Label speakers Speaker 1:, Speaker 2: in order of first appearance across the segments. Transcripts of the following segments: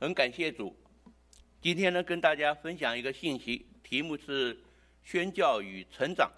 Speaker 1: 很感谢主。今天呢，跟大家分享一个信息，题目是宣教与成长。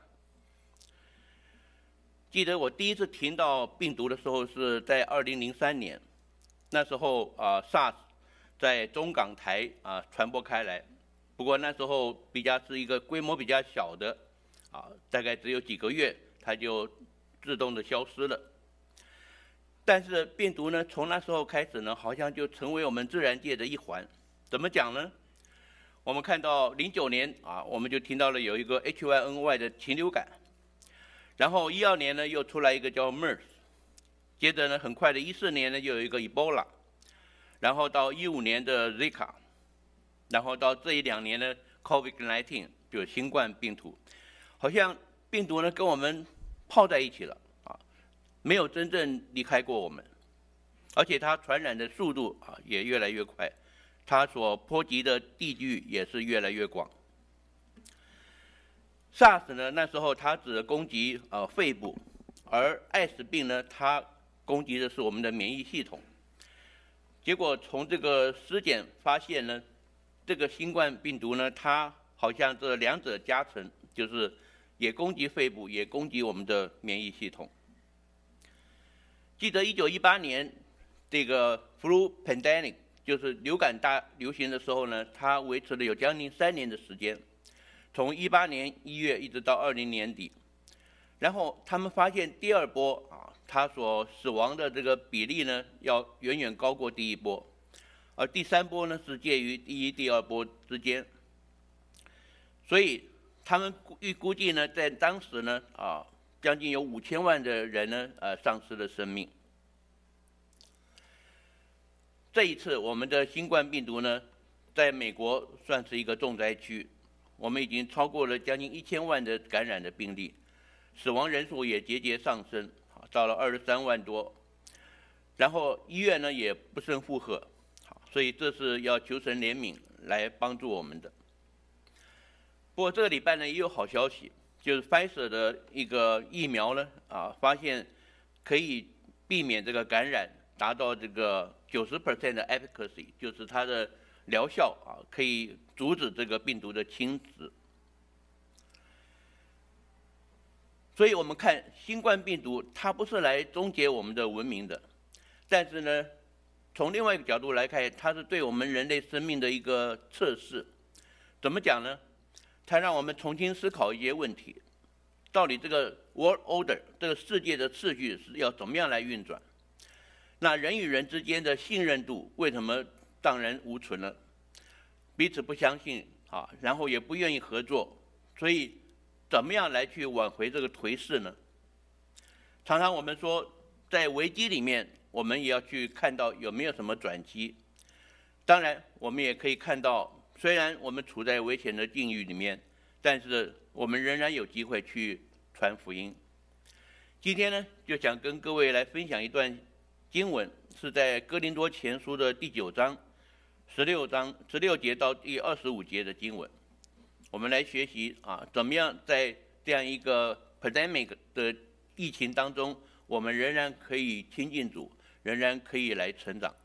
Speaker 1: 记得我第一次听到病毒的时候是在2003年，那时候SARS 在中港台传播开来，不过那时候是一个规模比较小的，大概只有几个月，它就自动的消失了。但是病毒呢，从那时候开始呢，好像就成为我们自然界的一环。怎么讲呢？我们看到09年我们就听到了有一个 H1N1 的禽流感，然后12年呢又出来一个叫 MERS， 接着呢很快的14年呢又有一个 Ebola， 然后到15年的 Zika， 然后到这1-2年呢 COVID-19 就是新冠病毒，好像病毒呢跟我们泡在一起了。没有真正离开过我们，而且它传染的速度也越来越快，它所波及的地域也是越来越广。SARS 呢，那时候它只攻击肺部，而艾滋病呢，它攻击的是我们的免疫系统。结果从这个尸检发现呢，这个新冠病毒呢，它好像这两者加成，就是也攻击肺部，也攻击我们的免疫系统。记得1918年这个 flu pandemic 就是流感大流行的时候呢，它维持了有将近3年的时间，从18年1月一直到20年底。然后他们发现第二波它所死亡的这个比例呢，要远远高过第一波，而第3波呢是介于第1、第2波之间。所以他们估计呢，在当时呢将近有5000万的人呢，丧失了生命。这一次，我们的新冠病毒呢，在美国算是一个重灾区，我们已经超过了将近1000万的感染的病例，死亡人数也节节上升，到了23万多，然后医院呢也不胜负荷，所以这是要求神怜悯来帮助我们的。不过这个礼拜呢，也有好消息。就是 Pfizer 的一个疫苗呢，发现可以避免这个感染，达到这个90% 的 efficacy， 就是它的疗效可以阻止这个病毒的侵蚀。所以我们看新冠病毒，它不是来终结我们的文明的，但是呢，从另外一个角度来看，它是对我们人类生命的一个测试。怎么讲呢？它让我们重新思考一些问题，到底这个 world order 这个世界的次序是要怎么样来运转？那人与人之间的信任度为什么荡然无存了？彼此不相信然后也不愿意合作，所以怎么样来去挽回这个颓势呢？常常我们说，在危机里面，我们也要去看到有没有什么转机。当然，我们也可以看到，虽然我们处在危险的境遇里面，但是我们仍然有机会去传福音。今天呢，就想跟各位来分享一段经文，是在哥林多前书的第9章16节到第25节的经文。我们来学习怎么样在这样一个 pandemic 的疫情当中，我们仍然可以亲近主，仍然可以来成长。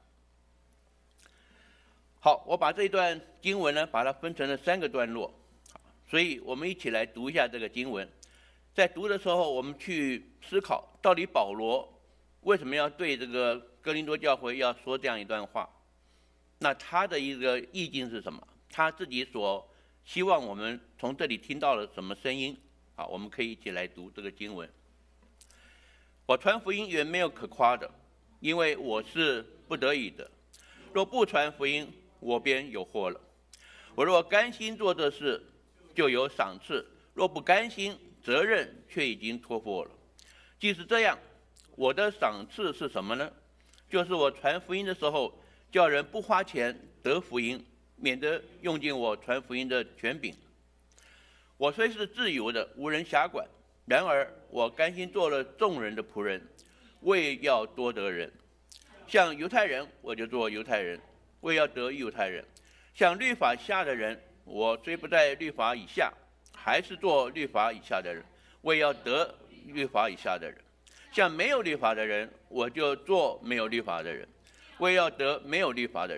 Speaker 1: 好，我把这段经文呢，把它分成了3个段落，所以我们一起来读一下这个经文。在读的时候，我们去思考，到底保罗为什么要对这个哥林多教会要说这样一段话？那他的一个意境是什么？他自己所希望我们从这里听到了什么声音？我们可以一起来读这个经文。我传福音原没有可夸的，因为我是不得已的。若不传福音，我便有祸了。我若甘心做这事，就有赏赐；若不甘心，责任却已经托付我了。即使这样，我的赏赐是什么呢？就是我传福音的时候，叫人不花钱得福音，免得用尽我传福音的权柄。我虽是自由的，无人辖管，然而我甘心做了众人的仆人，为要多得人。像犹太人，我就做犹太人，为要得犹太人；像律法下的人，我虽不在律法以下，还是做律法以下的人，为要得律法以下的人；像没有律法的人，我就做没有律法的人，为要得没有律法的人。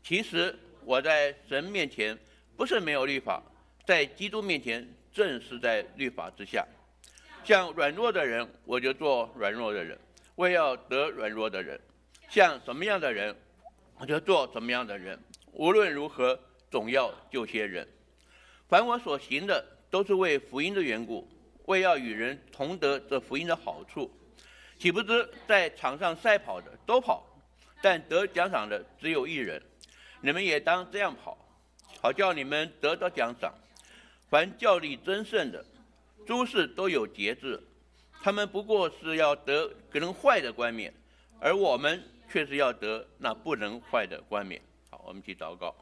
Speaker 1: 其实我在神面前不是没有律法，在基督面前正是在律法之下。像软弱的人，我就做软弱的人，我也要得软弱的人；像什么样的人，我就做什么样的人。无论如何，总要救些人。凡我所行的，都是为福音的缘故，为要与人同得这福音的好处。岂不知在场上赛跑的都跑，但得奖赏的只有一人。你们也当这样跑，好叫你们得到奖赏。凡较力争胜的，诸事都有节制，他们不过是要得能坏的冠冕，而我们却是要得那不能坏的冠冕。好，我们去祷告。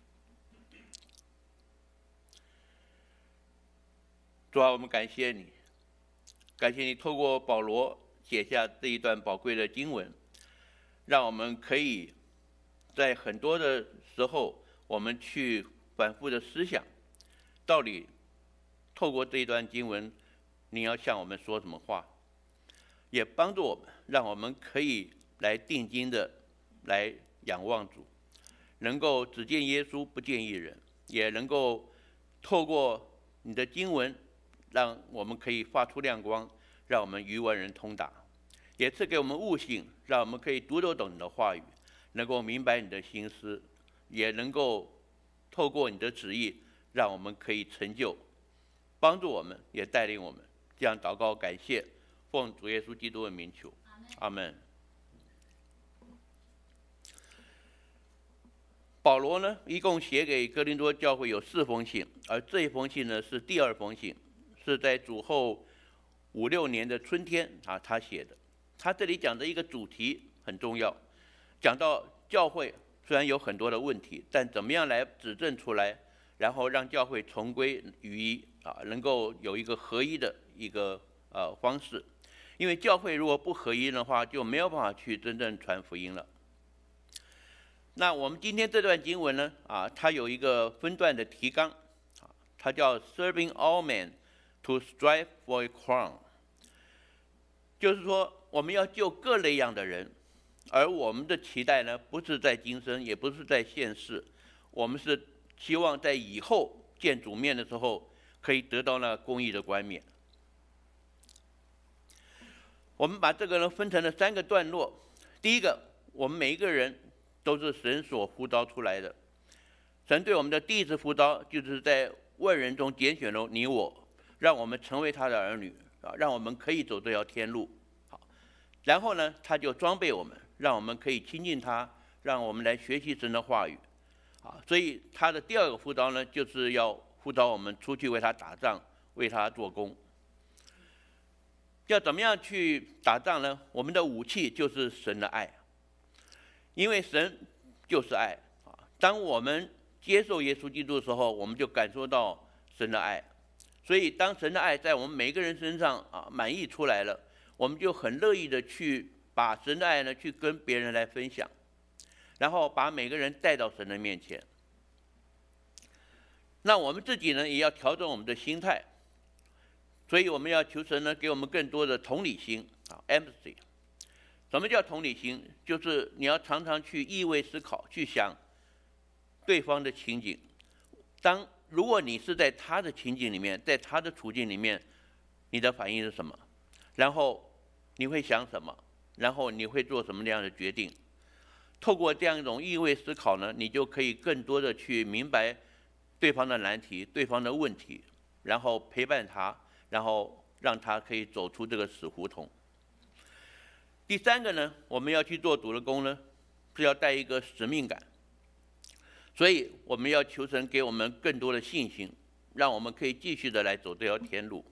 Speaker 1: 主啊，我们感谢你，感谢你透过保罗写下这一段宝贵的经文，让我们可以在很多的时候，我们去反复的思想，到底透过这一段经文，你要向我们说什么话，也帮助我们，让我们可以来定睛的来仰望主，能够只见耶稣不见一人，也能够透过你的经文，让我们可以发出亮光，让我们与万人通达，也赐给我们悟性，让我们可以读得懂你的话语，能够明白你的心思，也能够透过你的旨意，让我们可以成就，帮助我们，也带领我们。这样祷告感谢，奉主耶稣基督的名求，阿们。保罗呢，一共写给哥林多教会有4封信，而这一封信呢是第2封信，是在主后5、6年的春天他写的。他这里讲的一个主题很重要，讲到教会虽然有很多的问题，但怎么样来指正出来，然后让教会重归于一能够有一个合一的一个方式。因为教会如果不合一的话，就没有办法去真正传福音了。那我们今天这段经文呢，它有一个分段的提纲，它叫 Serving all men to strive for a crown， 就是说我们要救各类样的人，而我们的期待呢，不是在今生，也不是在现世，我们是希望在以后见主面的时候，可以得到那公义的冠冕。我们把这个呢分成了3个段落。第一个，我们每一个人都是神所呼召出来的。神对我们的第一次呼召，就是在万人中拣选了你我，让我们成为他的儿女，让我们可以走这条天路。好，然后呢，他就装备我们，让我们可以亲近他，让我们来学习神的话语。所以他的第2个呼召呢，就是要呼召我们出去为他打仗，为他做工。要怎么样去打仗呢？我们的武器就是神的爱，因为神就是爱。当我们接受耶稣基督的时候，我们就感受到神的爱。所以当神的爱在我们每个人身上满溢出来了，我们就很乐意的去把神的爱呢去跟别人来分享，然后把每个人带到神的面前。那我们自己呢，也要调整我们的心态，所以我们要求神呢给我们更多的同理心empathy。什么叫同理心？就是你要常常去意味思考，去想对方的情景。如果你是在他的情景里面，在他的处境里面，你的反应是什么？然后你会想什么？然后你会做什么样的决定？透过这样一种意味思考呢，你就可以更多的去明白对方的难题、对方的问题，然后陪伴他，然后让他可以走出这个死胡同。第3个呢，我们要去做主的工呢，是要带一个使命感。所以我们要求神给我们更多的信心，让我们可以继续的来走这条天路。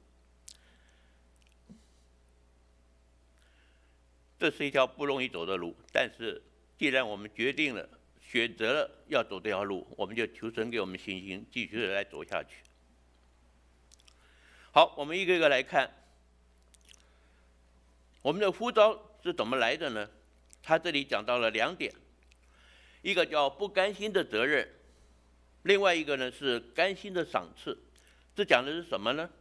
Speaker 1: 这是一条不容易走的路，但是既然我们决定了、选择了要走这条路，我们就求神给我们信心，继续的来走下去。好，我们一个一个来看，我们的呼召是怎么来的呢？他这里讲到了2点，一个叫不甘心的责任，另外一个呢是甘心的赏赐。这讲的是什么呢？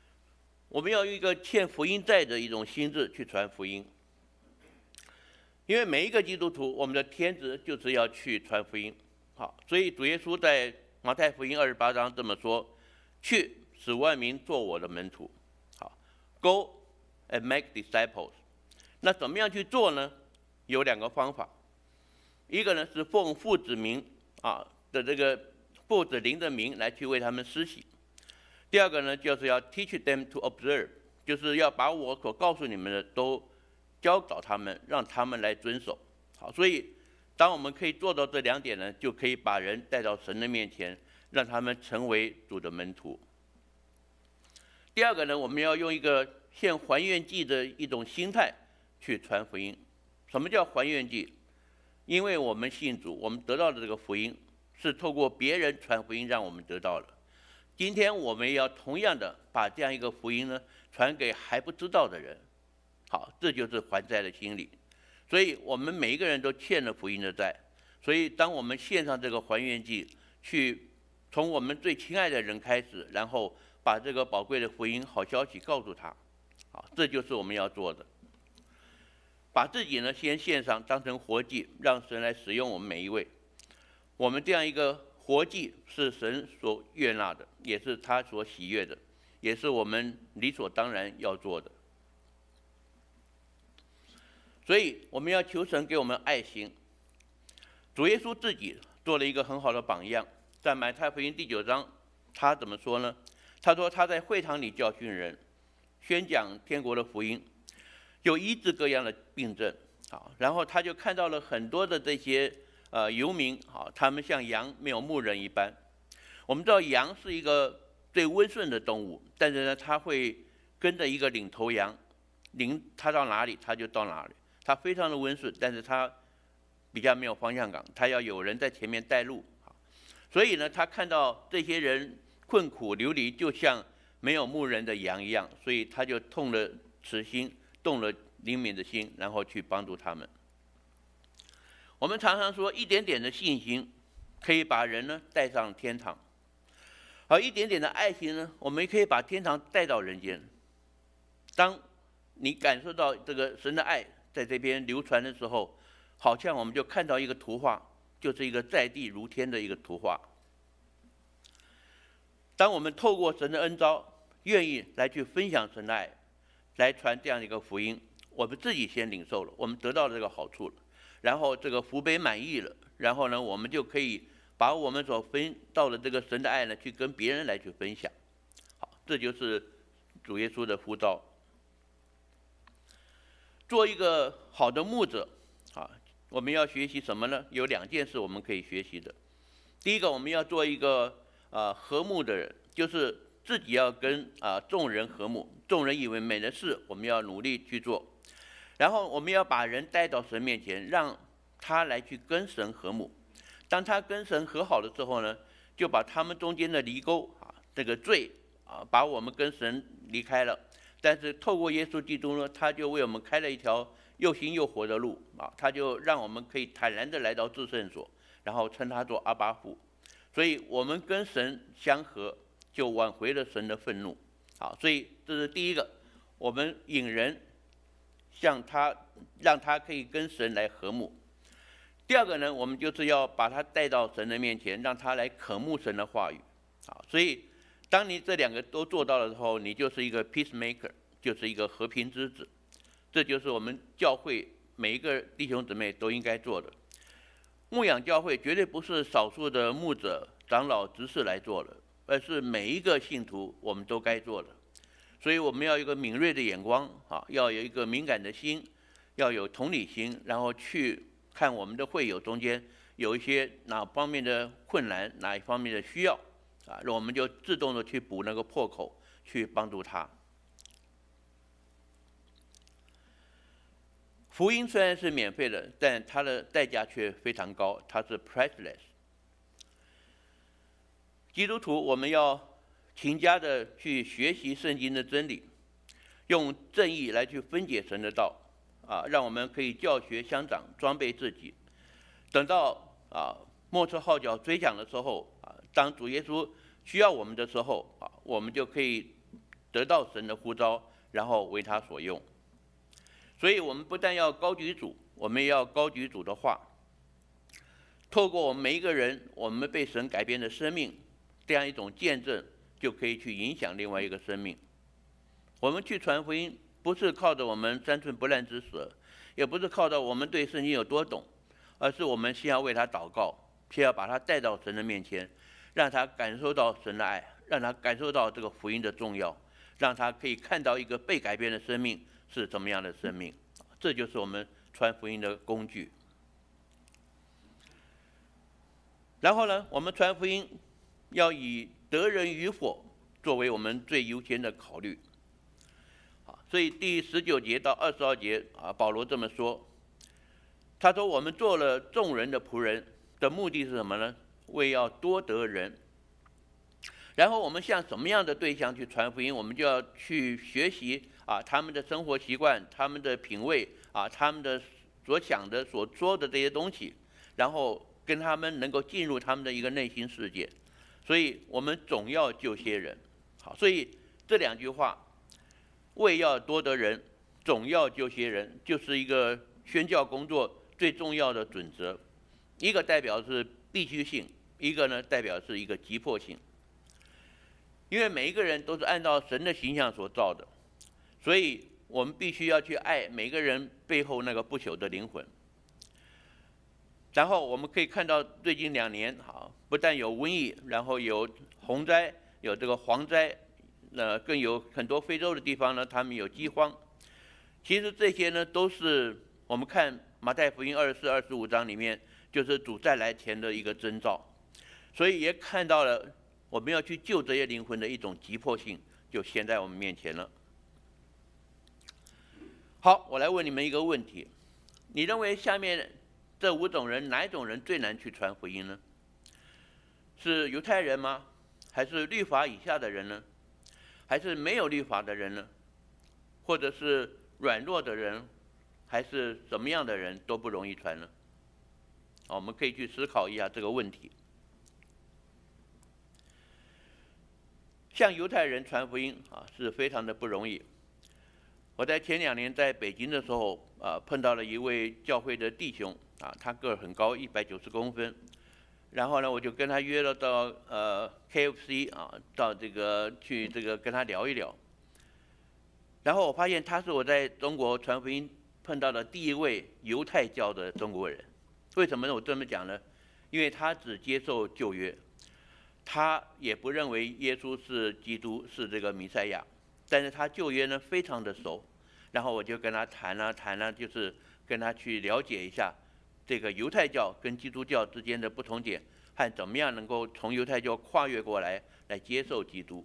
Speaker 1: 我们要用一个欠福音债的一种心智去传福音。 因为每一个基督徒，我们的天职就是要去传福音。好，所以主耶稣在马太福音28章这么说：去使万民做我的门徒。好 ，Go and make disciples。那怎么样去做呢？有2个方法，一个呢是奉父子名的这个父子灵的名来去为他们施洗；第二个呢就是要 teach them to observe， 就是要把我所告诉你们的都教导他们，让他们来遵守。好，所以当我们可以做到这2点呢，就可以把人带到神的面前，让他们成为主的门徒。第二个呢，我们要用一个献还愿祭的一种心态去传福音。什么叫还愿祭？因为我们信主，我们得到的这个福音是透过别人传福音让我们得到的。今天我们也要同样的把这样一个福音呢传给还不知道的人。好，这就是还债的心理。所以我们每一个人都欠了福音的债。所以当我们献上这个还愿祭，去从我们最亲爱的人开始，然后把这个宝贵的福音好消息告诉他。好，这就是我们要做的。把自己呢先献上，当成活祭，让神来使用我们每一位。我们这样一个活祭是神所悦纳的，也是他所喜悦的，也是我们理所当然要做的。所以我们要求神给我们爱心。主耶稣自己做了一个很好的榜样，在马太福音第9章，他怎么说呢？他说他在会堂里教训人，宣讲天国的福音，有医治各样的病症。好，然后他就看到了很多的这些游民，好，他们像羊没有牧人一般。我们知道羊是一个最温顺的动物，但是呢，它会跟着一个领头羊，它到哪里它就到哪里。它非常的温顺，但是它比较没有方向感，它要有人在前面带路。所以呢，他看到这些人困苦流离，就像没有牧人的羊一样，所以他就痛了慈心，动了怜悯的心，然后去帮助他们。我们常常说，一点点的信心可以把人呢带上天堂，而一点点的爱心呢，我们也可以把天堂带到人间。当你感受到这个神的爱在这边流传的时候，好像我们就看到一个图画，就是一个在地如天的一个图画。当我们透过神的恩召，愿意来去分享神的爱，来传这样一个福音，我们自己先领受了，我们得到了这个好处了，然后这个福杯满溢了，然后呢，我们就可以把我们所分到的这个神的爱呢，去跟别人来去分享。好，这就是主耶稣的呼召。做一个好的牧者，我们要学习什么呢？有2件事我们可以学习的。第一个，我们要做一个和睦的人，就是自己要跟众人和睦，众人以为美的事，我们要努力去做。然后我们要把人带到神面前，让他来去跟神和睦。当他跟神和好的时候呢，就把他们中间的离沟这个罪把我们跟神离开了。但是透过耶稣基督呢，他就为我们开了一条又新又活的路他就让我们可以坦然的来到至圣所，然后称他做阿爸父。所以我们跟神相合，就挽回了神的愤怒。好，所以这是第一个，我们引人向他，让他可以跟神来和睦。第二个呢，我们就是要把他带到神的面前，让他来渴慕神的话语。好，所以当你这2个都做到的时候，你就是一个 peacemaker， 就是一个和平之子。这就是我们教会每一个弟兄姊妹都应该做的。牧养教会绝对不是少数的牧者、长老、执事来做的，而是每一个信徒我们都该做的。所以我们要有一个敏锐的眼光要有一个敏感的心，要有同理心，然后去看我们的会友中间有一些哪方面的困难，哪一方面的需要我们就自动的去补那个破口，去帮助他。福音虽然是免费的，但它的代价却非常高，它是 priceless。基督徒我们要勤加的去学习圣经的真理，用正义来去分解神的道让我们可以教学相长，装备自己。等到末次号角吹响的时候当主耶稣需要我们的时候我们就可以得到神的呼召，然后为他所用。所以我们不但要高举主， 我们要高举主的话，透过我们每一个人，我们被神改变的生命，这样一种见证，就可以去影响另外一个生命。我们去传福音，不是靠着我们3寸不烂之舌，也不是靠着我们对圣经有多懂，而是我们先要为他祷告，先要把他带到神的面前，让他感受到神的爱，让他感受到这个福音的重要，让他可以看到一个被改变的生命是怎么样的生命。这就是我们传福音的工具。然后呢，我们传福音要以得人与否作为我们最优先的考虑。所以第19节到22节保罗这么说，他说我们做了众人的仆人的目的是什么呢？为要多得人。然后我们向什么样的对象去传福音，我们就要去学习他们的生活习惯、他们的品味他们的所想的、所说的这些东西，然后跟他们能够进入他们的一个内心世界。所以我们总要救些人。好，所以这2句话，为要多得人，总要救些人，就是一个宣教工作最重要的准则。一个代表是必须性，一个呢代表是一个急迫性。因为每一个人都是按照神的形象所造的，所以我们必须要去爱每个人背后那个不朽的灵魂。然后我们可以看到最近2年不但有瘟疫，然后有洪灾，有这个蝗灾，更有很多非洲的地方呢，他们有饥荒。其实这些呢，都是我们看马太福音24、25章里面，就是主再来前的一个征兆。所以也看到了我们要去救这些灵魂的一种急迫性，就现在我们面前了。好，我来问你们一个问题：你认为下面这5种人，哪一种人最难去传福音呢？是犹太人吗？还是律法以下的人呢？还是没有律法的人呢？或者是软弱的人，还是什么样的人都不容易传呢？我们可以去思考一下这个问题。向犹太人传福音是非常的不容易。我在前2年在北京的时候碰到了一位教会的弟兄他个儿很高，190公分。然后呢，我就跟他约了到KFC 到去跟他聊一聊。然后我发现他是我在中国传福音碰到的第一位犹太教的中国人。为什么呢？我这么讲呢？因为他只接受旧约，他也不认为耶稣是基督，是这个弥赛亚。但是他旧约呢非常的熟。然后我就跟他谈了，就是跟他去了解一下这个犹太教跟基督教之间的不同点，和怎么样能够从犹太教跨越过来接受基督。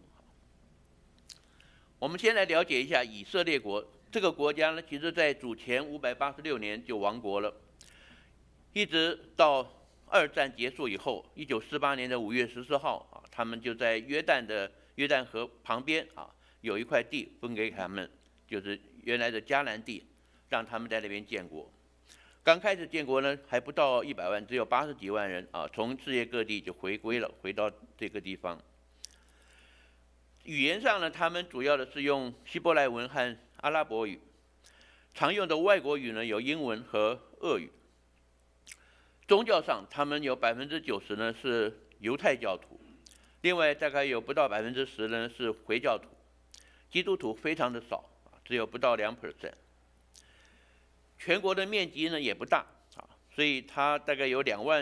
Speaker 1: 我们先来了解一下以色列国这个国家呢，其实在主前586年就亡国了，一直到2战结束以后，1948年的5月14号他们就在约旦河旁边有一块地分给他们，就是原来的迦南地，让他们在那边建国。刚开始建国呢，还不到100万，只有80几万人从世界各地就回归了，回到这个地方。语言上呢，他们主要的是用希伯来文和阿拉伯语，常用的外国语呢有英文和俄语。宗教上，他们有90%呢是犹太教徒，另外大概有不到10%呢是回教徒，基督徒非常的少，只有不到2%。全国的面积呢也不大所以它大概有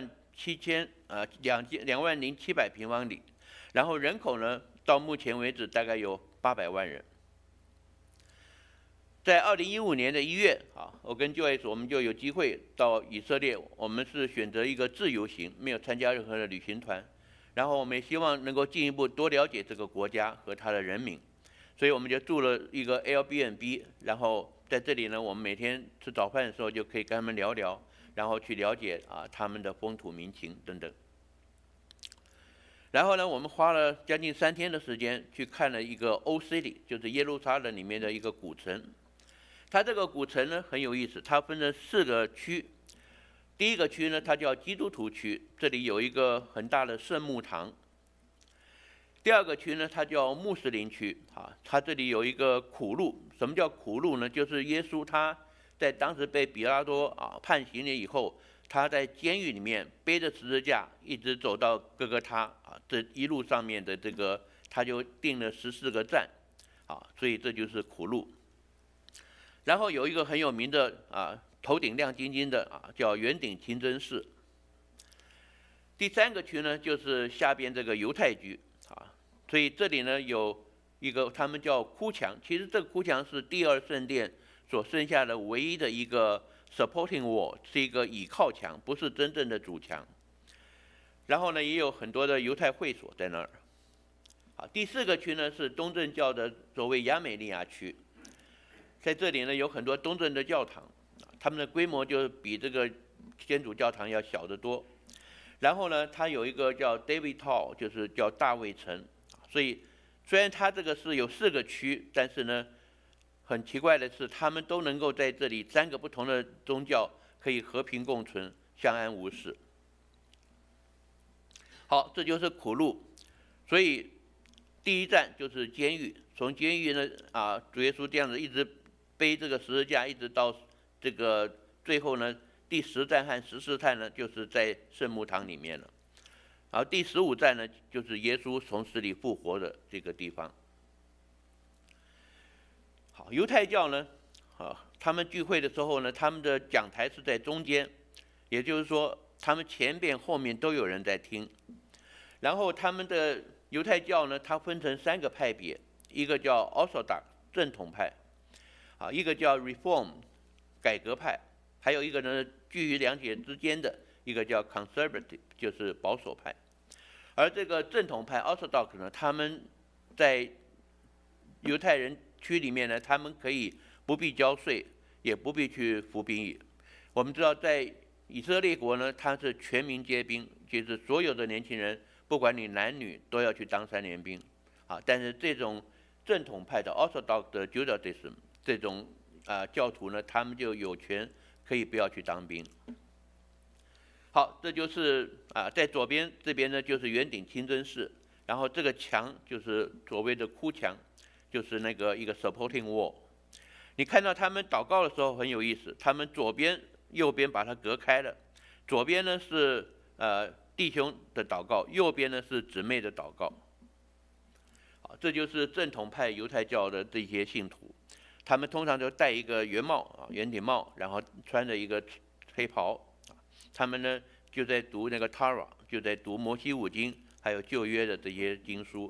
Speaker 1: 20700平方里，然后人口呢到目前为止大概有800万人。在2015年的1月我跟Joyce我们就有机会到以色列，我们是选择一个自由行，没有参加任何的旅行团。然后我们也希望能够进一步多了解这个国家和它的人民，所以我们就住了一个 Airbnb， 然后在这里呢，我们每天吃早饭的时候就可以跟他们聊聊，然后去了解他们的风土民情等等。然后呢，我们花了将近3天的时间去看了一个 Old City， 就是耶路撒冷里面的一个古城。它这个古城呢很有意思，它分成4个区。第一个区呢，它叫基督徒区，这里有一个很大的圣墓堂。第2个区呢，它叫穆斯林区它这里有一个苦路。什么叫苦路呢？就是耶稣他在当时被比拉多判刑了以后，他在监狱里面背着十字架，一直走到哥哥他这一路上面的这个，他就定了14个站，所以这就是苦路。然后有一个很有名的头顶亮晶晶的叫圆顶清真寺。第3个区呢，就是下边这个犹太区所以这里呢有一个他们叫哭墙，其实这个哭墙是第2圣殿所剩下的唯一的一个 supporting wall， 是一个倚靠墙，不是真正的主墙。然后呢，也有很多的犹太会所在那儿。第4个区呢是东正教的所谓亚美尼亚区，在这里呢有很多东正的教堂，他们的规模就比这个天主教堂要小得多。然后呢，它有一个叫 David Tower， 就是叫大卫城。所以虽然它这个是有4个区，但是呢，很奇怪的是，他们都能够在这里3个不同的宗教可以和平共存，相安无事。好，这就是苦路。所以第1站就是监狱，从监狱呢主耶稣这样子一直背这个十字架，一直到这个最后呢，第10站和14站呢，就是在圣母堂里面了。然后第15站呢，就是耶稣从死里复活的这个地方。好，犹太教呢，他们聚会的时候呢，他们的讲台是在中间，也就是说，他们前边后面都有人在听。然后他们的犹太教呢，它分成3个派别，一个叫 Orthodox 正统派，一个叫 Reform 改革派，还有一个呢居于两者之间的一个叫 Conservative 就是保守派。而这个正统派 Orthodox 呢，他们在犹太人区里面呢，他们可以不必交税，也不必去服兵役。我们知道在以色列国呢，它是全民皆兵，就是所有的年轻人，不管你男女，都要去当3年兵。但是这种正统派的 Orthodox 的 Judaism 这种教徒呢，他们就有权可以不要去当兵。好，这就是在左边这边呢就是圆顶清真寺，然后这个墙就是所谓的哭墙，就是那个一个 supporting wall。你看到他们祷告的时候很有意思，他们左边右边把它隔开了，左边呢是弟兄的祷告，右边呢是姊妹的祷告。好，这就是正统派犹太教的这些信徒，他们通常就戴一个圆帽圆顶帽，然后穿着一个黑袍。他们呢就在读那个 Torah， 就在读摩西五经，还有旧约的这些经书。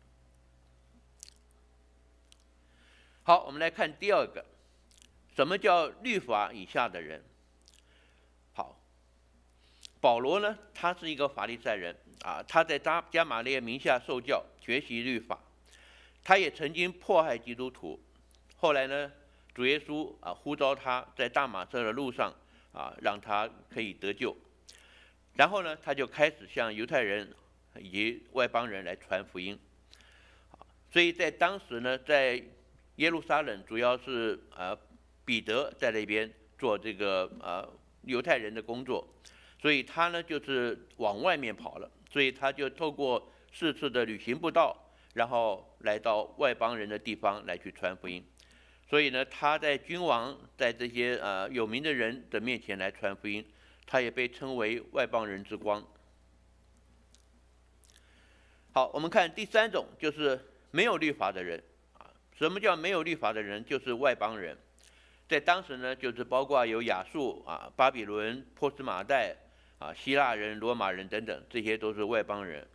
Speaker 1: 好，我们来看第2个，什么叫律法以下的人？好，保罗呢，他是一个法利赛人他在加马列名下受教，学习律法。他也曾经迫害基督徒，后来呢，主耶稣呼召他在大马色的路上让他可以得救。然后呢，他就开始向犹太人以及外邦人来传福音。所以在当时呢，在耶路撒冷主要是彼得在那边做这个犹太人的工作，所以他呢就是往外面跑了，所以他就透过4次的旅行布道，然后来到外邦人的地方来去传福音。所以呢，他在君王在这些有名的人的面前来传福音，他也被称为外邦人之光。好，我们看第3种，就是没有律法的人。什么叫没有律法的人？就是外邦人。在当时呢，就是包括有亚述巴比伦、波斯马代希腊人、罗马人等等，这些都是外邦人。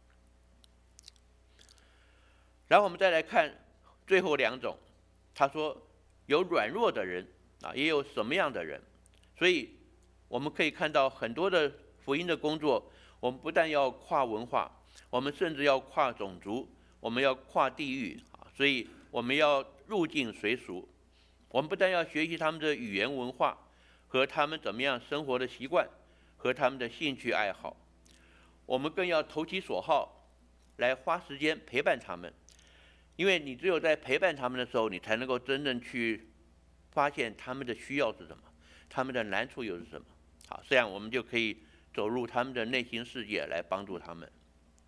Speaker 1: 然后我们再来看最后2种，他说有软弱的人也有什么样的人。所以我们可以看到很多的福音的工作，我们不但要跨文化，我们甚至要跨种族，我们要跨地域所以我们要入境随俗。我们不但要学习他们的语言文化和他们怎么样生活的习惯和他们的兴趣爱好，我们更要投其所好，来花时间陪伴他们。因为你只有在陪伴他们的时候，你才能够真正去发现他们的需要是什么，他们的难处又是什么。好，这样我们就可以走入他们的内心世界来帮助他们。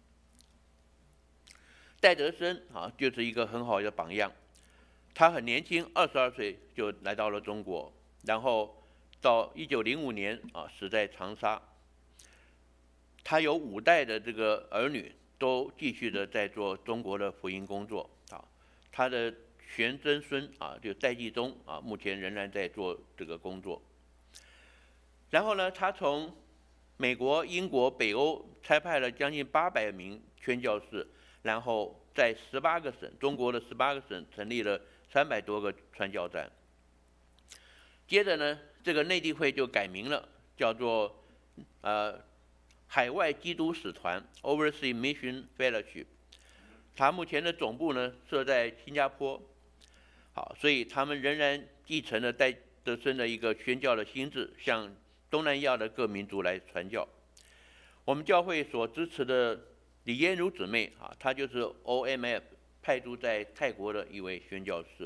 Speaker 1: 戴德生就是一个很好的榜样。他很年轻，22岁就来到了中国， 然后到1905年死在长沙。他有5代的这个儿女都继续的在做中国的福音工作他的玄曾孙就戴季忠目前仍然在做这个工作。然后呢，他从美国、英国、北欧差派了将近800名宣教士，然后在18个省，中国的18个省成立了300多个传教站。接着呢，这个内地会就改名了，叫做海外基督使团 （Overseas Mission Fellowship）。它目前的总部呢设在新加坡。所以他们仍然继承了戴德生的一个宣教的心智，向东南亚的各民族来传教。我们教会所支持的李嫣如姊妹她就是 OMF 派驻在泰国的一位宣教士。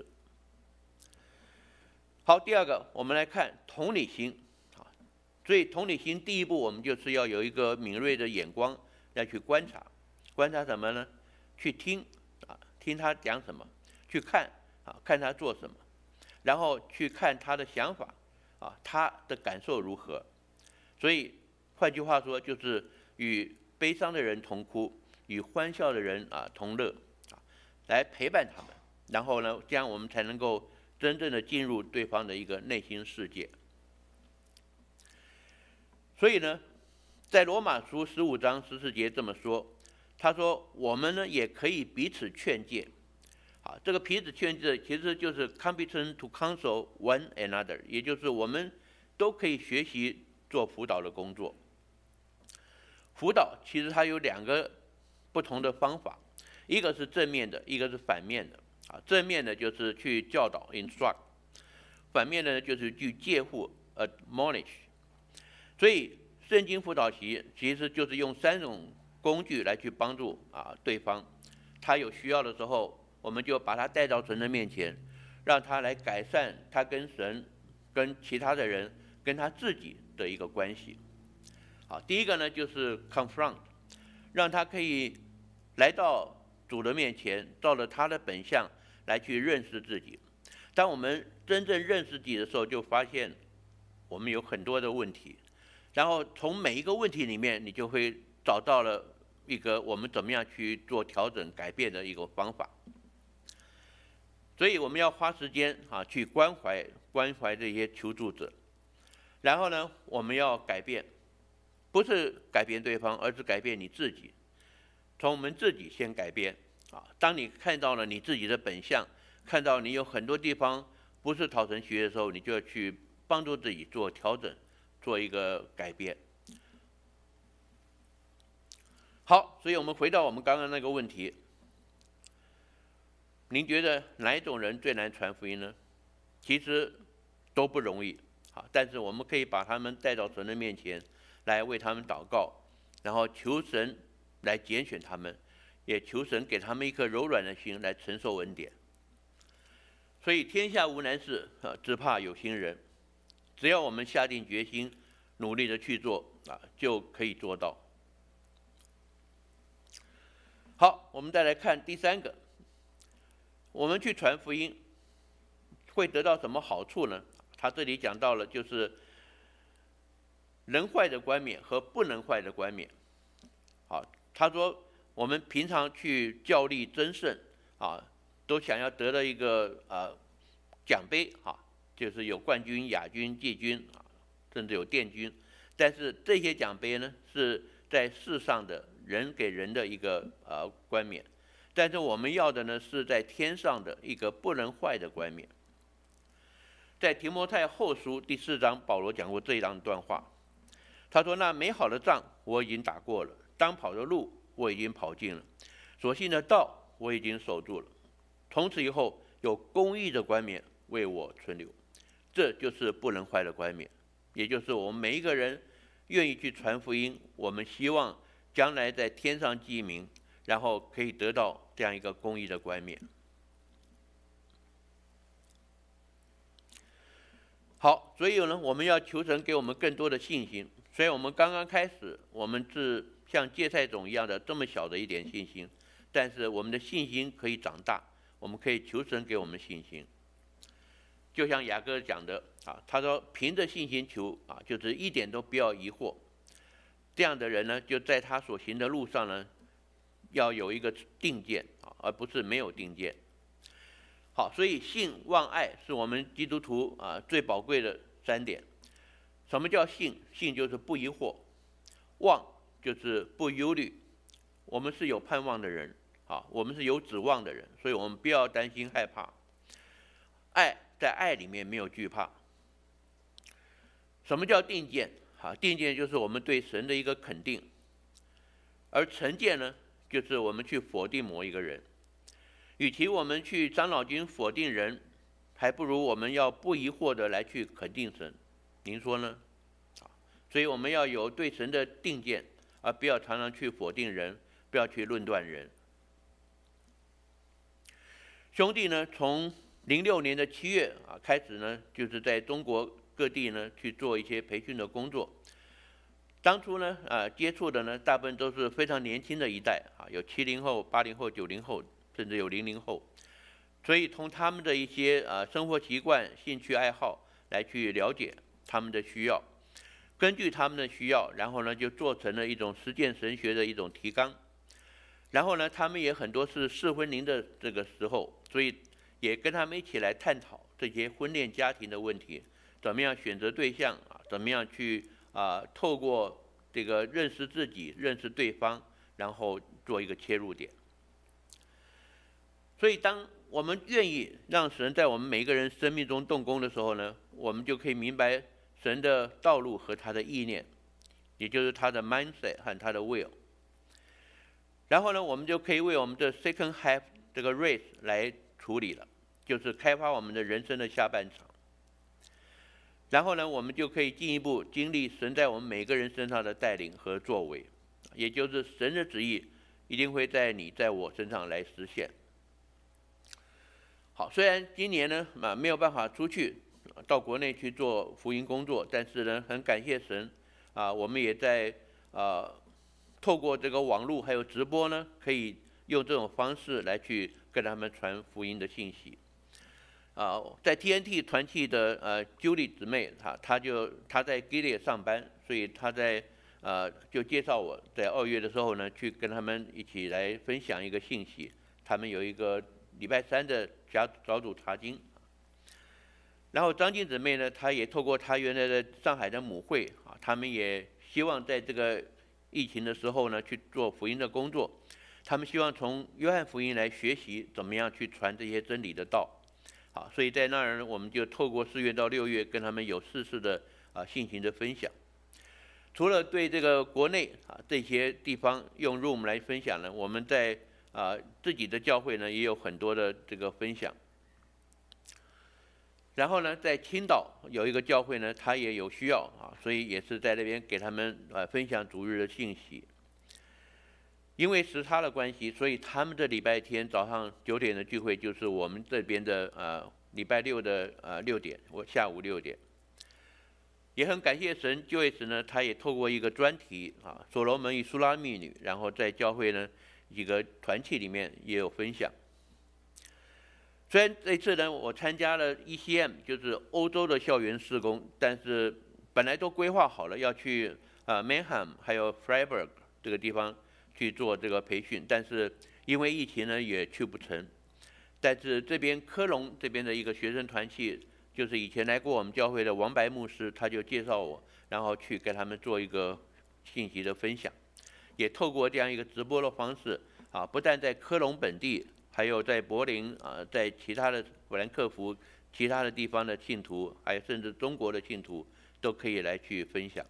Speaker 1: 好，第二个，我们来看同理心所以同理心第一步，我们就是要有一个敏锐的眼光来去观察。观察什么呢？去听听他讲什么，去看看他做什么，然后去看他的想法他的感受如何。所以换句话说，就是与悲伤的人同哭，与欢笑的人同乐来陪伴他们。然后呢，这样我们才能够真正的进入对方的一个内心世界。所以呢，在罗马书15章14节这么说，他说我们呢也可以彼此劝诫。这个彼此劝诫其实就是 competent to counsel one another， 也就是我们都可以学习做辅导的工作。辅导其实它有2个不同的方法，一个是正面的，一个是反面的。正面的就是去教导 instruct， 反面的就是去戒护 admonish。所以圣经辅导习其实就是用3种工具来去帮助对方。他有需要的时候，我们就把他带到神的面前，让他来改善他跟神、跟其他的人、跟他自己的一个关系。第一个呢就是 confront， 让他可以来到主的面前，照着他的本相来去认识自己。当我们真正认识自己的时候，就发现我们有很多的问题，然后从每一个问题里面，你就会找到了一个我们怎么样去做调整、改变的一个方法。所以我们要花时间去关怀这些求助者。然后呢，我们要改变，不是改变对方，而是改变你自己。从我们自己先改变当你看到了你自己的本相，看到你有很多地方不是讨神喜悦的时候，你就要去帮助自己做调整，做一个改变。好，所以我们回到我们刚刚那个问题，您觉得哪一种人最难传福音呢？其实都不容易但是我们可以把他们带到神的面前，来为他们祷告，然后求神来拣选他们，也求神给他们一颗柔软的心来承受恩典。所以天下无难事只怕有心人，只要我们下定决心，努力的去做就可以做到。好，我们再来看第3个，我们去传福音会得到什么好处呢？他这里讲到了，就是能坏的冠冕和不能坏的冠冕。他说我们平常去较力争胜都想要得到一个奖杯就是有冠军、亚军、季军甚至有殿军。但是这些奖杯呢，是在世上的人给人的一个冠冕，但是我们要的呢，是在天上的一个不能坏的冠冕。在提摩太后书第4章，保罗讲过这样一段话，他说：那美好的仗我已经打过了，当跑的路我已经跑尽了，所信的道我已经守住了，从此以后有公义的冠冕为我存留。这就是不能坏的冠冕，也就是我们每一个人愿意去传福音，我们希望将来在天上记名，然后可以得到这样一个公义的冠冕。好，所以呢，我们要求神给我们更多的信心。所以我们刚刚开始，我们是像芥菜种一样的这么小的一点信心，但是我们的信心可以长大，我们可以求神给我们信心。就像雅各讲的他说凭着信心求就是一点都不要疑惑。这样的人呢，就在他所行的路上呢，要有一个定见而不是没有定见。好，所以信、望、爱是我们基督徒最宝贵的3点。什么叫信？信就是不疑惑，望就是不忧虑。我们是有盼望的人我们是有指望的人，所以我们不要担心害怕。爱，在爱里面没有惧怕。什么叫定见？定见就是我们对神的一个肯定，而成见呢，就是我们去否定某一个人。与其我们去伤脑筋否定人，还不如我们要不疑惑的来去肯定神。您说呢？所以我们要有对神的定见，而不要常常去否定人，不要去论断人。兄弟呢，从06年的7月开始呢，就是在中国各地呢去做一些培训的工作。当初呢接触的呢，大部分都是非常年轻的一代有70后、80后、90后，甚至有00后。所以从他们的一些生活习惯、兴趣爱好来去了解他们的需要，根据他们的需要，然后呢就做成了一种实践神学的一种提纲。然后呢，他们也很多是适婚龄的这个时候，所以也跟他们一起来探讨这些婚恋家庭的问题，怎么样选择对象怎么样去透过这个认识自己、认识对方，然后做一个切入点。所以当我们愿意让神在我们每一个人生命中动工的时候呢，我们就可以明白神的道路和他的意念，也就是他的 mindset 和他的 will。然后呢，我们就可以为我们的 second half 这个 race 来处理了，就是开发我们的人生的下半场。然后呢，我们就可以进一步经历神在我们每个人身上的带领和作为，也就是神的旨意一定会在你在我身上来实现。好，虽然今年呢没有办法出去到国内去做福音工作，但是呢很感谢神我们也在透过这个网络还有直播呢，可以用这种方式来去跟他们传福音的信息。在 TNT 团契的Julie 姊妹，她在 Gilead 上班，所以她就介绍我在2月的时候呢，去跟他们一起来分享一个信息。他们有一个礼拜3的小组查经。然后张静姊妹呢，她也透过她原来的上海的母会他们也希望在这个疫情的时候呢去做福音的工作。他们希望从约翰福音来学习怎么样去传这些真理的道。所以在那儿呢，我们就透过4月到6月跟他们有4次的信息的分享。除了对这个国内这些地方用 Room 来分享呢，我们在自己的教会呢也有很多的这个分享。然后呢，在青岛有一个教会呢，他也有需要所以也是在那边给他们分享主日的信息。因为时差的关系，所以他们的礼拜天早上9点的聚会就是我们这边的礼拜6的6点，下午6点。也很感谢神，Joyce呢，他也透过一个专题所罗门与苏拉密女，然后在教会呢一个团契里面也有分享。虽然这次呢，我参加了 ECM， 就是欧洲的校园事工，但是本来都规划好了要去Mannheim 还有 Freiburg 这个地方去做这个培训，但是因为疫情呢也去不成。但是这边科隆这边的一个学生团契，就是以前来过我们教会的王白牧师，他就介绍我，然后去跟他们做一个信息的分享，也透过这样一个直播的方式不但在科隆本地，还有在柏林在其他的弗兰克福其他的地方的信徒，还有甚至中国的信徒都可以来去分享。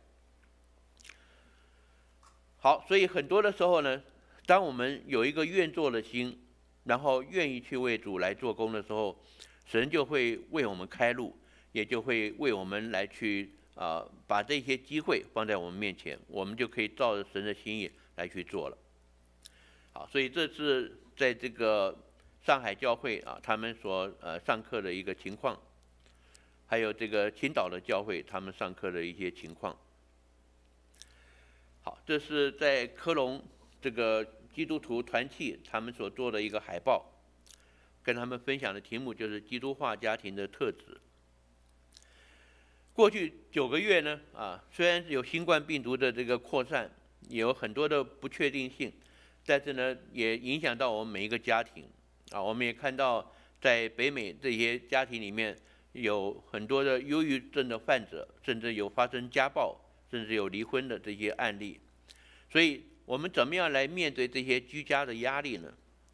Speaker 1: 好，所以很多的时候呢，当我们有一个愿做的心，然后愿意去为主来做工的时候，神就会为我们开路，也就会为我们来去把这些机会放在我们面前，我们就可以照着神的心意来去做了。好，所以这是在这个上海教会他们所上课的一个情况，还有这个青岛的教会他们上课的一些情况。好，这是在科隆这个基督徒团契他们所做的一个海报，跟他们分享的题目就是基督化家庭的特质。 过去9个月呢，虽然有新冠病毒的这个扩散，有很多的不确定性，但是呢，也影响到我们每一个家庭。我们也看到在北美这些家庭里面，有很多的忧郁症的患者，甚至有发生家暴，甚至有离婚的这些案例。所以，我们怎么样来面对这些居家的压力呢？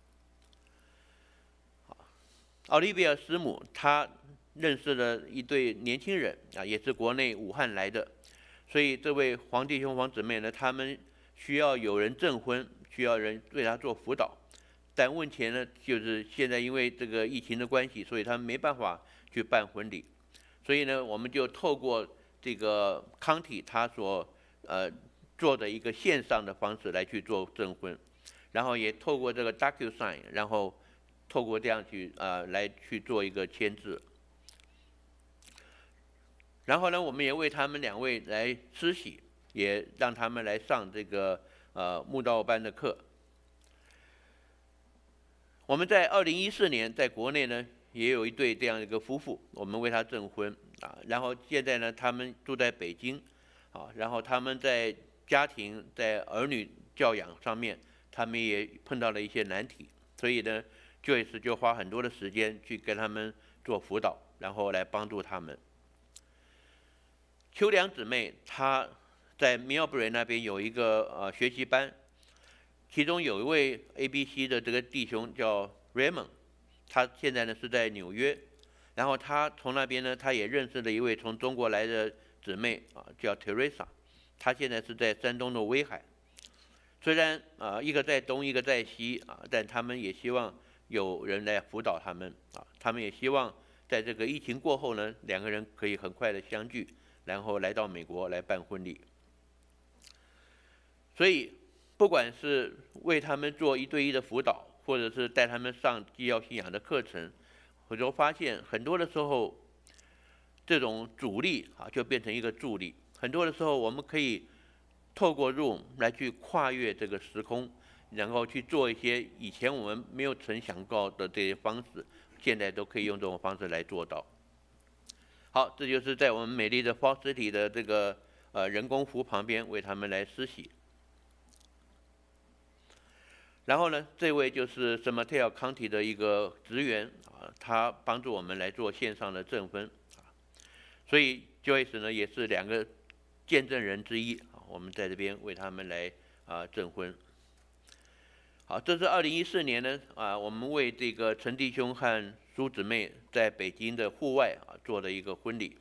Speaker 1: 奥利维亚师母她认识了一对年轻人也是国内武汉来的，所以这位黄弟兄、黄姊妹呢，他们需要有人证婚，需要人为他做辅导。但问题呢，就是现在因为这个疫情的关系，所以他们没办法去办婚礼。所以呢，我们就透过这个康体他所做的一个线上的方式来去做证婚，然后也透过这个 DocuSign， 然后透过这样去来去做一个签字。然后呢，我们也为他们2位来施洗，也让他们来上这个慕道班的课。我们在2014年在国内呢，也有一对这样一个夫妇，我们为他证婚然后现在呢，他们住在北京然后他们在家庭在儿女教养上面，他们也碰到了一些难题，所以呢，Joyce 就花很多的时间去跟他们做辅导，然后来帮助他们。秋良姊妹她在 Millbrae 那边有一个学习班，其中有一位 ABC 的这个弟兄叫 Raymond， 他现在呢是在纽约，然后他从那边呢，他也认识了一位从中国来的姊妹叫 Teresa， 她现在是在山东的威海。虽然一个在东，一个在西但他们也希望有人来辅导他们他们也希望在这个疫情过后呢，2个人可以很快的相聚，然后来到美国来办婚礼。所以，不管是为他们做1对1的辅导，或者是带他们上基要信仰的课程，我就发现很多的时候，这种阻力就变成一个助力。很多的时候，我们可以透过 Zoom 来去跨越这个时空，然后去做一些以前我们没有曾想到的这些方式，现在都可以用这种方式来做到。好，这就是在我们美丽的 Fall City 的这个人工湖旁边为他们来施洗。然后呢，这位就是圣马特奥康体的一个职员他帮助我们来做线上的证婚所以 Joyce 呢也是2个见证人之一我们在这边为他们来证婚。好，这是2014年呢我们为这个陈弟兄和苏姊妹在北京的户外做的一个婚礼。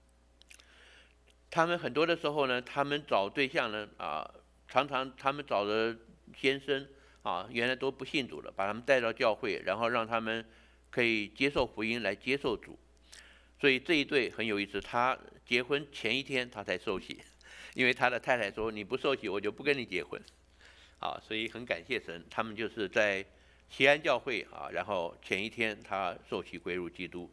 Speaker 1: 他们很多的时候呢，他们找对象呢常常他们找的先生原来都不信主了，把他们带到教会，然后让他们可以接受福音来接受主。所以这一对很有意思，他结婚前1天他才受洗，因为他的太太说你不受洗我就不跟你结婚。所以很感谢神，他们就是在西安教会然后前1天他受洗归入基督。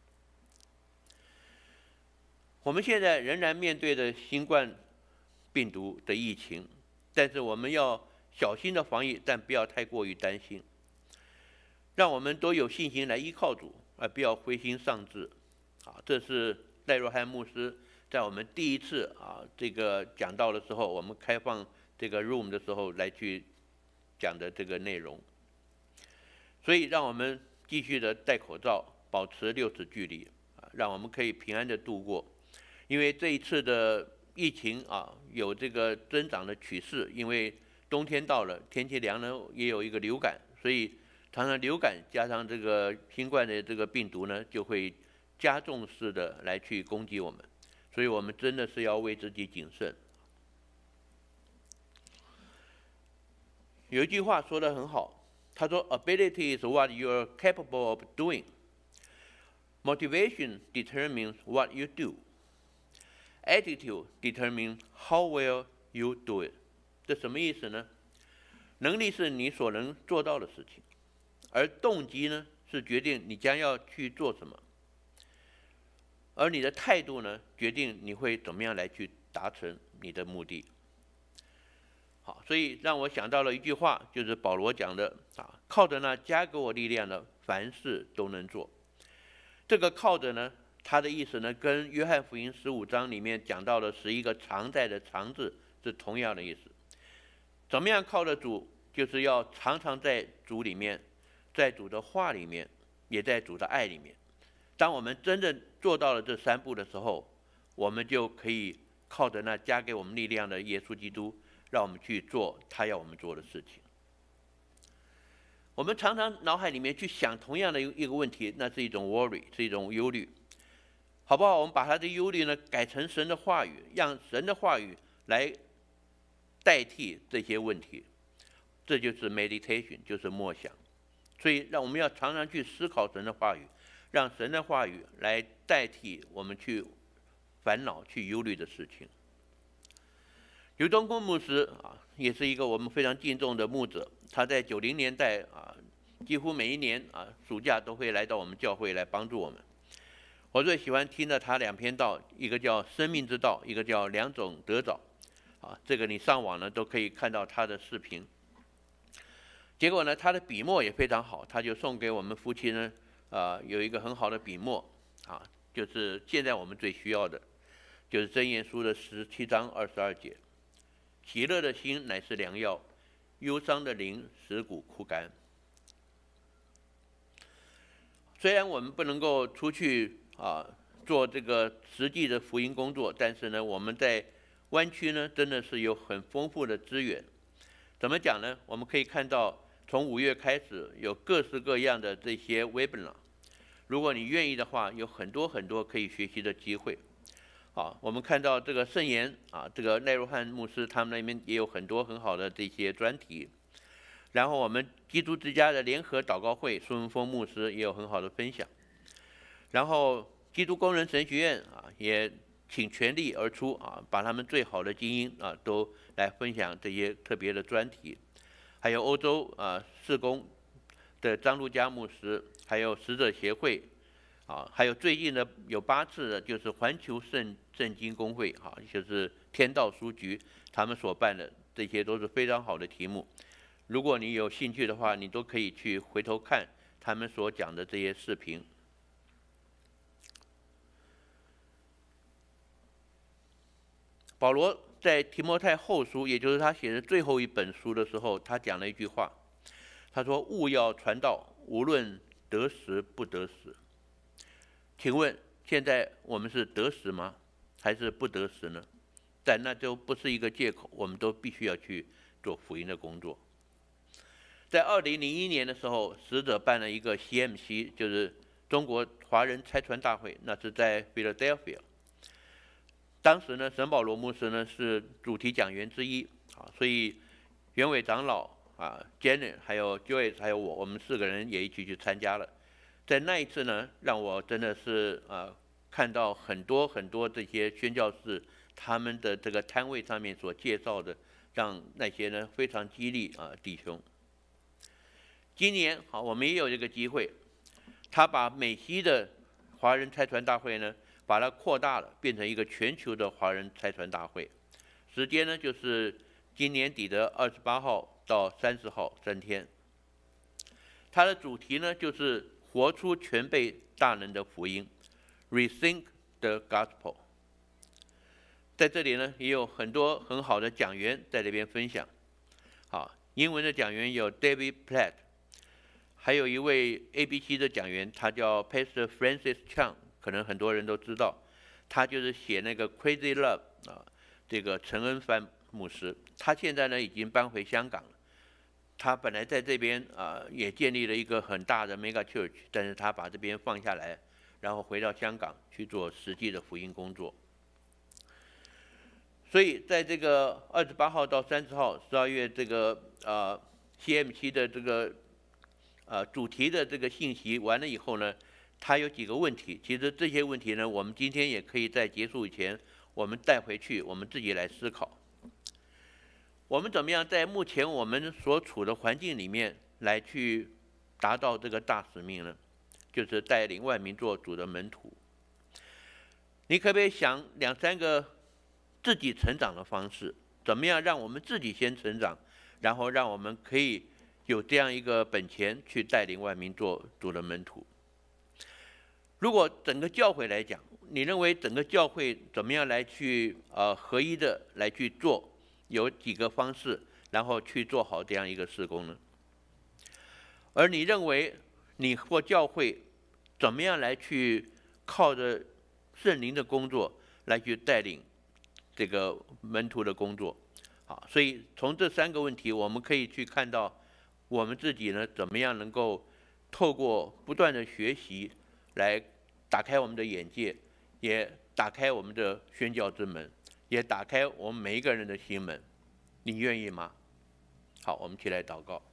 Speaker 1: 我们现在仍然面对着新冠病毒的疫情，但是我们要小心的防疫，但不要太过于担心。让我们都有信心来依靠主，而不要灰心丧志。这是赖若汉牧师在我们第1次这个讲道的时候，我们开放这个 room 的时候来去讲的这个内容。所以让我们继续的戴口罩，保持6尺距离让我们可以平安的度过。因为这一次的疫情有这个增长的趋势，因为冬天到了，天气凉呢，也有一个流感，所以常常流感加上这个新冠的这个病毒呢，就会加重式的来去攻击我们，所以我们真的是要为自己谨慎。有一句话说得很好，他说 ：“Ability is what you are capable of doing. Motivation determines what you do. Attitude determines how well you do it.” 这什么意思呢？能力是你所能做到的事情，而动机呢，是决定你将要去做什么，而你的态度呢，决定你会怎么样来去达成你的目的。好，所以让我想到了一句话，就是保罗讲的靠着那加给我力量的，凡事都能做。这个靠着呢， 它的意思呢，跟约翰福音15章里面讲到的11个常在的常字是同样的意思。怎么样靠着主？就是要常常在主里面，在主的话里面，也在主的爱里面。当我们真正做到了这3步的时候，我们就可以靠着那加给我们力量的耶稣基督，让我们去做他要我们做的事情。我们常常脑海里面去想同样的一个问题，那是一种 worry， 是一种忧虑，好不好？我们把他的忧虑呢改成神的话语，让神的话语来代替这些问题，这就是 meditation， 就是默想。所以让我们要常常去思考神的话语，让神的话语来代替我们去烦恼、去忧虑的事情。刘东公牧师也是一个我们非常敬重的牧者。他在90年代几乎每一年暑假都会来到我们教会来帮助我们。我最喜欢听的他2篇道，一个叫《生命之道》，一个叫《两种得着》。这个你上网呢都可以看到他的视频。结果呢，他的笔墨也非常好，他就送给我们夫妻呢，有一个很好的笔墨就是现在我们最需要的，就是箴言书的17章22节。喜乐的心乃是良药，忧伤的灵使骨枯干。虽然我们不能够出去做这个实际的福音工作，但是呢，我们在湾区呢真的是有很丰富的资源。怎么讲呢？我们可以看到，从5月开始有各式各样的这些 webinar， 如果你愿意的话，有很多很多可以学习的机会。我们看到这个圣言这个赖若汉牧师他们那边也有很多很好的这些专题。然后我们基督之家的联合祷告会，苏文峰牧师也有很好的分享。然后基督工人神学院也请全力而出把他们最好的精英都来分享这些特别的专题。还有欧洲事工的张路加牧师，还有使者协会还有最近的有8次的，就是环球圣经公会就是天道书局他们所办的，这些都是非常好的题目。如果你有兴趣的话，你都可以去回头看他们所讲的这些视频。保罗在提摩太后书，也就是他写的最后一本书的时候，他讲了一句话，他说：“务要传道，无论得时不得时。”请问现在我们是得时吗？还是不得时呢？但那就不是一个借口，我们都必须要去做福音的工作。在2001年的时候，使者办了一个 CMC， 就是中国华人差传大会，那是在 Philadelphia。当时呢，沈保罗牧师呢是主题讲员之一所以袁伟长老Janet 还有 Joyce 还有我们4个人也一起去参加了。在那一次呢，让我真的是看到很多很多这些宣教士他们的这个摊位上面所介绍的，让那些呢非常激励弟兄。今年我们也有这个机会，他把美西的华人差传大会呢，把它扩大了，变成一个全球的华人差传大会。时间呢就是今年底的28号到30号3天。它的主题呢就是活出全备大能的福音 ，Rethink the Gospel。在这里呢，也有很多很好的讲员在这边分享。英文的讲员有 David Platt， 还有一位 ABC 的讲员，他叫 Pastor Francis Chan， 可能很多人都知道，他就是写那个 Crazy Love 这个陈恩帆牧师，他现在呢已经搬回香港了。他本来在这边也建立了一个很大的 Mega Church， 但是他把这边放下来，然后回到香港去做实际的福音工作。所以在这个28号到30号12月这个CMC 的这个主题的这个信息完了以后呢，它有几个问题。其实这些问题呢，我们今天也可以在结束以前，我们带回去，我们自己来思考。我们怎么样在目前我们所处的环境里面来去达到这个大使命呢？就是带领万民做主的门徒。你可不可以想2、3个自己成长的方式？怎么样让我们自己先成长，然后让我们可以有这样一个本钱去带领万民做主的门徒？ 如果整个教会来讲，你认为整个教会怎么样来去合一的来去做？有几个方式，然后去做好这样一个事工呢？而你认为你或教会怎么样来去靠着圣灵的工作来去带领这个门徒的工作？好，所以从这3个问题，我们可以去看到我们自己呢怎么样能够透过不断的学习来打开我们的眼界，也打开我们的宣教之门，也打开我们每一个人的心门。你愿意吗？好，我们一起来祷告。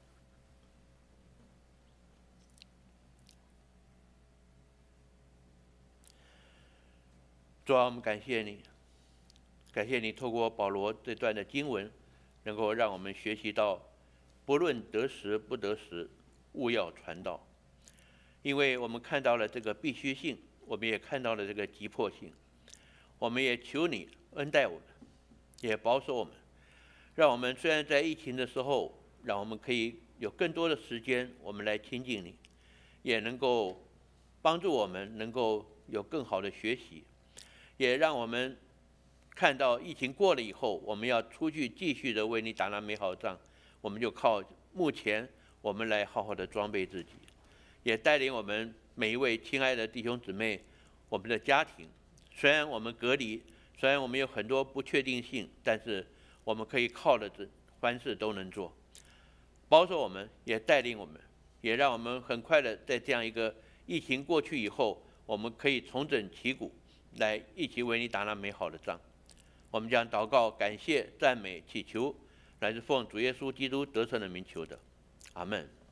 Speaker 1: 主啊，我们感谢你，感谢你透过保罗这段的经文，能够让我们学习到，不论得时不得时，务要传道。因为我们看到了这个必须性，我们也看到了这个急迫性，我们也求你恩待我们，也保守我们，让我们虽然在疫情的时候，让我们可以有更多的时间，我们来亲近你，也能够帮助我们能够有更好的学习，也让我们看到疫情过了以后，我们要出去继续的为你打那美好的仗，我们就靠目前我们来好好的装备自己，也带领我们每一位亲爱的弟兄姊妹，我们的家庭，虽然我们隔离，虽然我们有很多不确定性，但是我们可以靠着这凡事都能做，保守我们，也带领我们，也让我们很快的在这样一个疫情过去以后，我们可以重整旗鼓，来一起为你打那美好的仗。我们将祷告、感谢、赞美、祈求，来自奉主耶稣基督得胜的名求的，阿们。